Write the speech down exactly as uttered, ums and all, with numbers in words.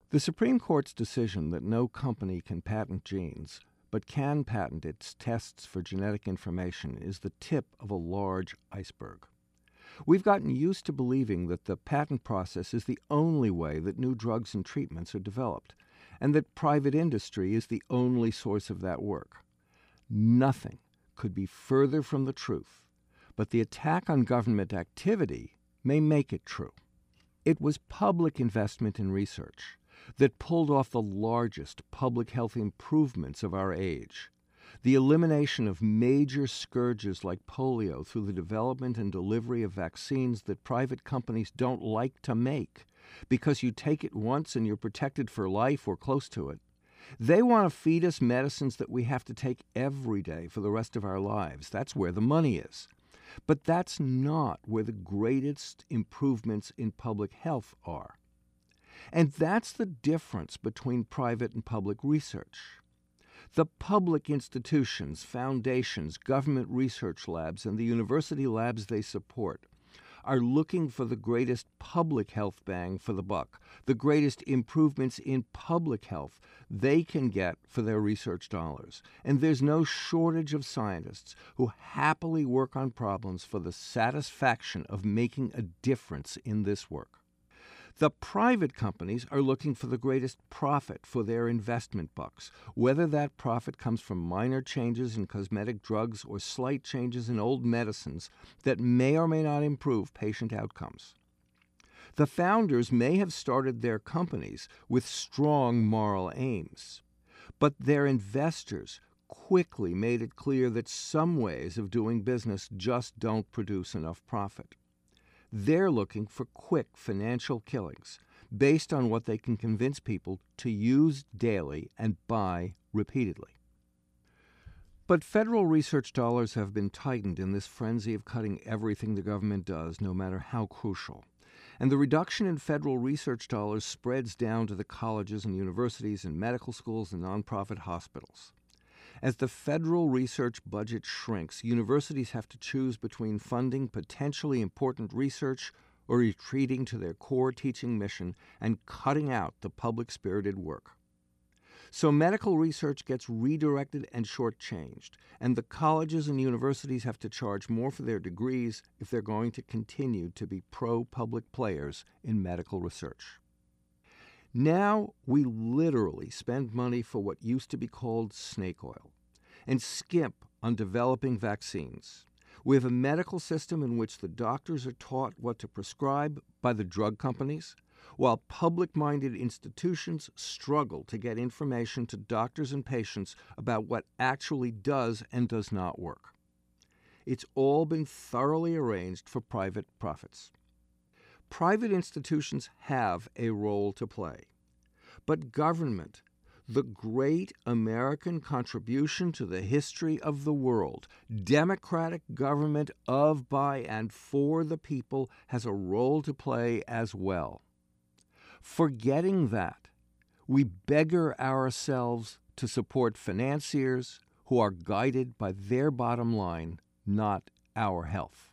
The Supreme Court's decision that no company can patent genes, but can patent its tests for genetic information, is the tip of a large iceberg. We've gotten used to believing that the patent process is the only way that new drugs and treatments are developed, and that private industry is the only source of that work. Nothing could be further from the truth, but the attack on government activity may make it true. It was public investment in research that pulled off the largest public health improvements of our age. The elimination of major scourges like polio through the development and delivery of vaccines that private companies don't like to make because you take it once and you're protected for life or close to it. They want to feed us medicines that we have to take every day for the rest of our lives. That's where the money is. But that's not where the greatest improvements in public health are. And that's the difference between private and public research. The public institutions, foundations, government research labs, and the university labs they support are looking for the greatest public health bang for the buck, the greatest improvements in public health they can get for their research dollars. And there's no shortage of scientists who happily work on problems for the satisfaction of making a difference in this work. The private companies are looking for the greatest profit for their investment bucks, whether that profit comes from minor changes in cosmetic drugs or slight changes in old medicines that may or may not improve patient outcomes. The founders may have started their companies with strong moral aims, but their investors quickly made it clear that some ways of doing business just don't produce enough profit. They're looking for quick financial killings based on what they can convince people to use daily and buy repeatedly. But federal research dollars have been tightened in this frenzy of cutting everything the government does, no matter how crucial. And the reduction in federal research dollars spreads down to the colleges and universities and medical schools and nonprofit hospitals. As the federal research budget shrinks, universities have to choose between funding potentially important research or retreating to their core teaching mission and cutting out the public-spirited work. So medical research gets redirected and shortchanged, and the colleges and universities have to charge more for their degrees if they're going to continue to be pro-public players in medical research. Now we literally spend money for what used to be called snake oil and skimp on developing vaccines. We have a medical system in which the doctors are taught what to prescribe by the drug companies, while public-minded institutions struggle to get information to doctors and patients about what actually does and does not work. It's all been thoroughly arranged for private profits. Private institutions have a role to play, but government, the great American contribution to the history of the world, democratic government of, by, and for the people, has a role to play as well. Forgetting that, we beggar ourselves to support financiers who are guided by their bottom line, not our health.